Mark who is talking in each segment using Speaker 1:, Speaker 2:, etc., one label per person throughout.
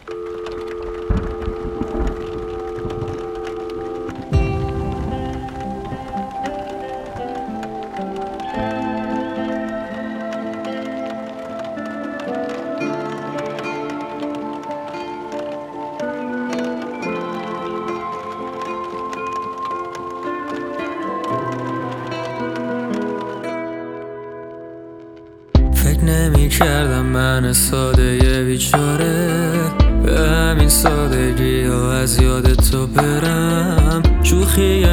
Speaker 1: فکر نمی کردم من ساده یه بیچاره به همین سادگی ها از یاد تو برم. شوخیه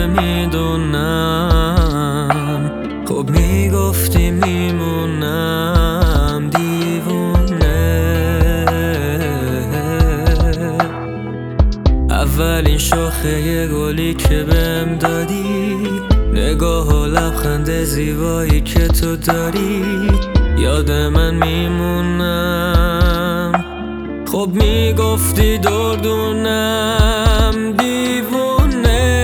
Speaker 1: میدونم، خب میگفتی میمونم دیوونه. اولین شاخه یه گلی که بهم دادی، نگاه و لبخند زیبایی که تو داری، یاد من میمونم. خب میگفتی دردونم دیوونه.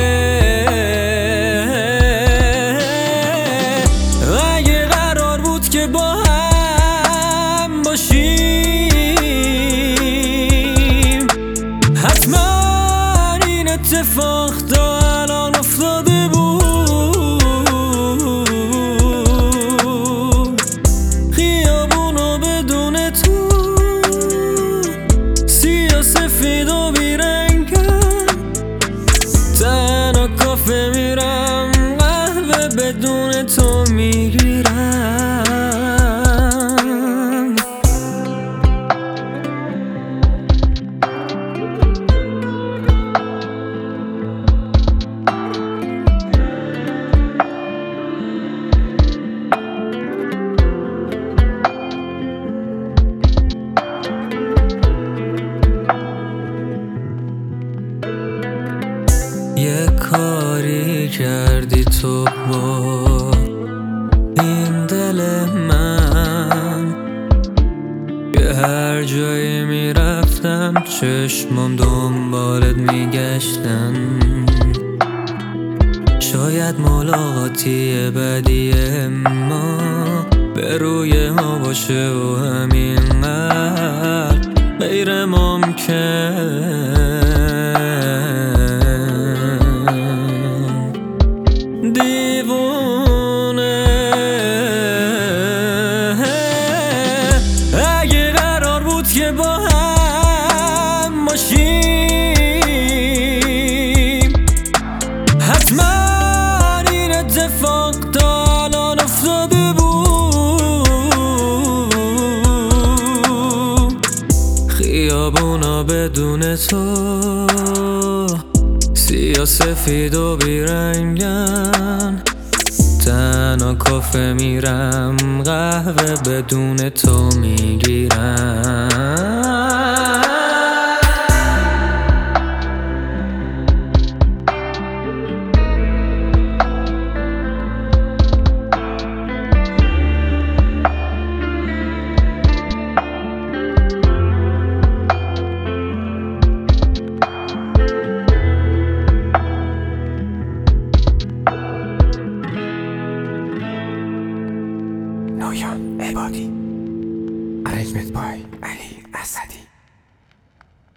Speaker 1: اگه قرار بود که با هم باشیم، حتما این اتفاق تا الان افتاده بود. خیابونو بدون تو سیاه سفید و بیرنگم، تنها کافه میرم قهوه بدون تو میگیرم. یه کاری کردی تو با این دل من، که هر جایی میرفتم چشمم دنبالت میگشتن. شاید ملاقاتی بعدی ما به روی ما باشه و همینقدر غیر ممکن. دیوونه. اگه قرار بود که با هم باشیم، حتما این اتفاق تا الان افتاده بود. خیابونا بدون تو سیاه سفید و بیرنگن، تنها کافه میرم قهوه بدون تو میگیرم.
Speaker 2: نویان عبادی، Arrangement by Ali Asadi.